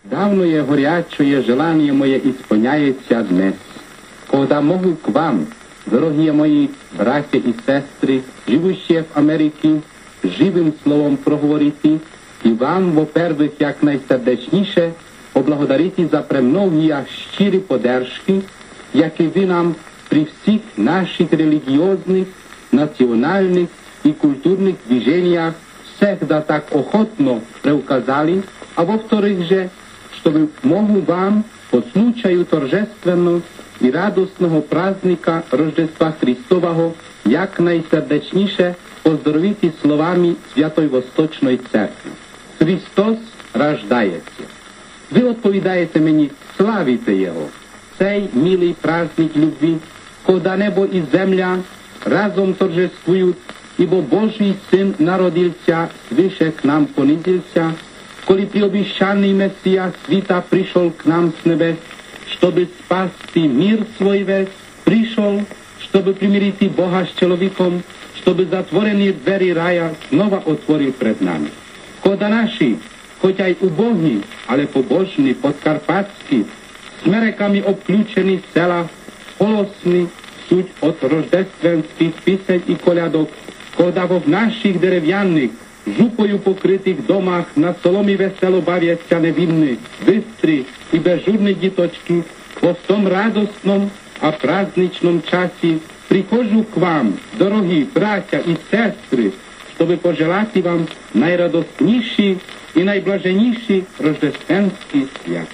Давное горячее желание мое исполняется днес, когда могу к вам, дорогие мои братья и сестры, живущие в Америке, живым словом проговорити и вам, во-первых, як найсердечніше поблагодарити за премновні щирі подержки, які ви нам при всіх наших релігіозних, національних и культурных движениях всегда так охотно преуказали, а во-вторых же, чтобы могу вам по случаю торжественного и радостного праздника Рождества Христового як найсердечніше поздоровити словами Святої Восточної Церкви. Христос рождається. Ви відповідаєте мені, славіте Його. Цей милий праздник любви, коли небо і земля разом торжествують, ибо Божий Син народился, свыше к нам понизился, коли приобещанный Мессия света пришел к нам с небес, чтобы спасти мир свой весь, пришел, чтобы примирить Бога с человеком, чтобы затворенные двери рая снова отворил пред нами. Кода наши, хотя й убогі, але побожні, подкарпатські, смереками обключені села, голосні, суть от рождественських пісень і колядок, коли в наших дерев'яних, жупою покритих домах на соломі весело бавяться невинні, бистрі і безжурні діточки, по том радостном, а праздничном часі приходжу к вам, дорогі браття і сестри, щоб пожелати вам найрадостніші і найблаженніші рождественські свят.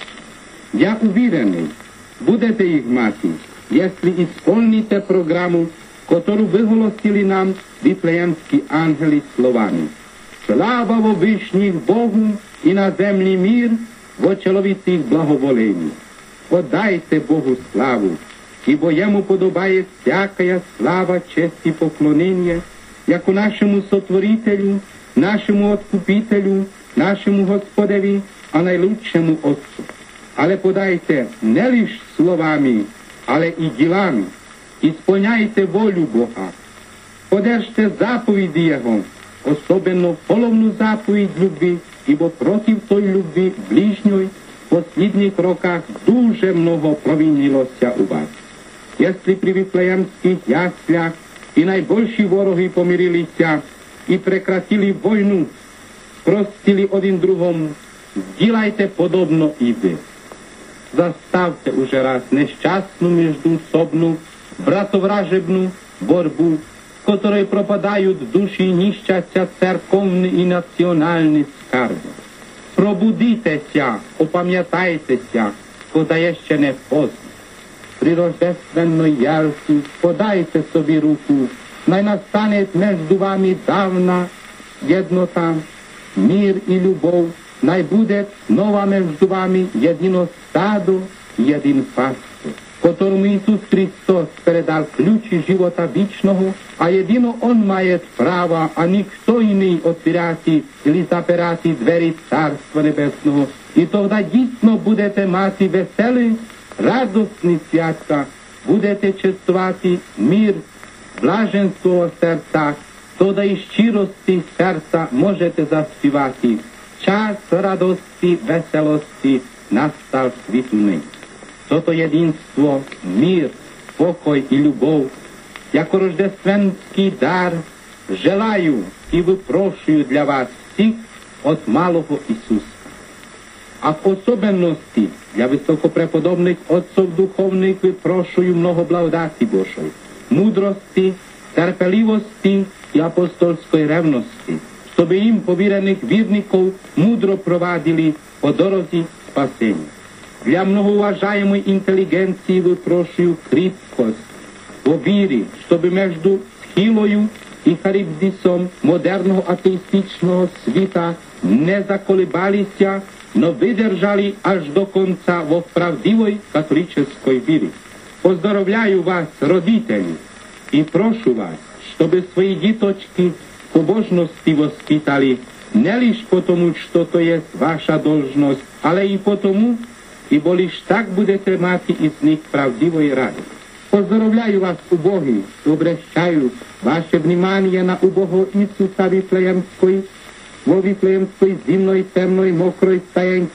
Я уверений, будете їх мати, якщо ісполните програму, которую выголосили нам вифлеемские ангели словами. Слава во вышних Богу и на земле мир, во человецих благоволении. Подайте Богу славу, ибо Ему подобает всякая слава, честь и поклонение, яко нашему Сотворителю, нашему Откупителю, нашему Господеві, а найлучшему Отцу. Але подайте не лишь словами, але и делами. Исполняйте волю Бога, подержте заповіді Його, особенно половну заповідь любви, ибо против той любви ближньої в последних роках дуже много провинилося у вас. Если при вифлеемских яслях и найбольші вороги помирилися и прекратили войну, простили один другому, сделайте подобно и вы. Заставьте уже раз несчастную междуусобную братовражебную борьбу, в которой пропадают души и нищастя церковные и национальные скарби. Пробудитеся, опам'ятайтеся, коли є ще не поздно. При рождественной ялці подайте собі руку, най настане между вами давна єднота, мир и любов, най буде нова между вами єдино стадо и един пастор, которому Иисус Христос передал ключи живота вечного, а едино Он мает право, а никто иный отвирати или запирати двери Царства Небесного. И тогда дійсно будете мати веселі, радостні святка, будете чествувати мир, блаженство в серцях, тоді і щирості серця можете заспівати. Час радости, веселости настал світний. Toto jedinstvo, мир, покой и любовь, яко рождественский дар, желаю и выпрошую для вас всех от малого Иисуса. А в особенности для высокопреподобных отцов духовных выпрошую много благодати Божьей, мудрости, терпеливости и апостольской ревности, чтобы им поверенных вірников мудро провадили по дорозі спасения. Для многоуважаемой интеллигенции выпрошую крепкость во вере, чтобы между схилою и харибдисом модерного атеистичного света не заколебалися, но выдержали аж до конца во правдивой католической вере. Поздравляю вас, родители, и прошу вас, чтобы свои деточки побожности воспитали не лишь потому, что то есть ваша должность, але и потому, ибо лишь так будете мати из них правдивой радость. Поздравляю вас, убогие, и обращаю ваше внимание на убогого Иисуса Вифлеемской, во Вифлеемской зимной, темной, мокрой стаенке,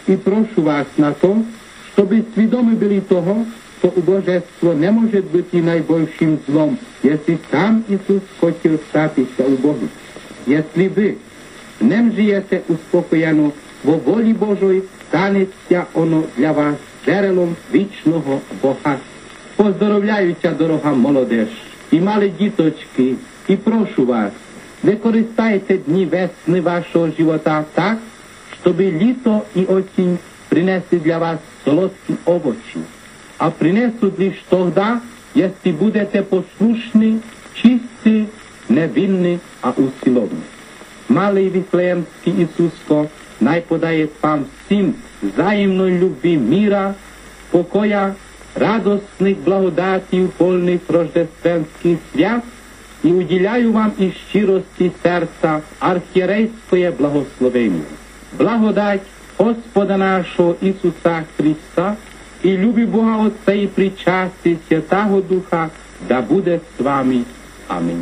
i prošu vás na to, чтобы свідомі byli toho, що убожество не може бути найбільшим злом, якщо сам Ісус хотів статися убогим. Якщо ви не живете успокоєно во волі Божої, станеться воно для вас джерелом вічного багатства. Поздоровляюся, дорога молодеж, і мали діточки, і прошу вас, використайте дні весни вашого живота так, щоб літо і осінь принесли для вас солодкі овочі, а принесуть лише тоді, якщо будете послушні, чисті, невинні, а усиловні. Малий Вифлеємський Ісуско найподає вам всім взаємної любві міра, покоя, радосних благодатів, повних рождественських свят і уділяю вам із щирості серця архієрейське благословення. Благодать Господа нашого Ісуса Христа і любі Бога Отця і причасті Святого Духа да буде з вами. Амінь.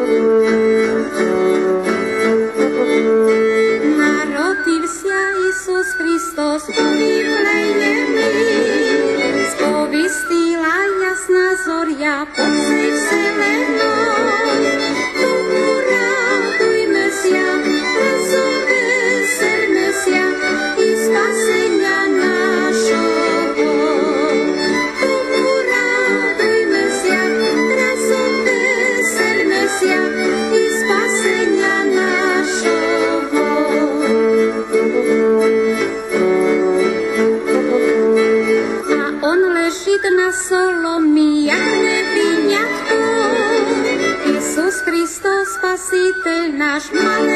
Narodivся Ісус Христос у Вифлеємі, сповістила ясна зоря по всій вселенной. Тому радуймося, разом веселимося і спасення нашого. Тому радуймося, разом веселимося і спасення нашого. A on leží na solomí, jak nevinňatko. Isus Kristus, Spasiteľ náš malý.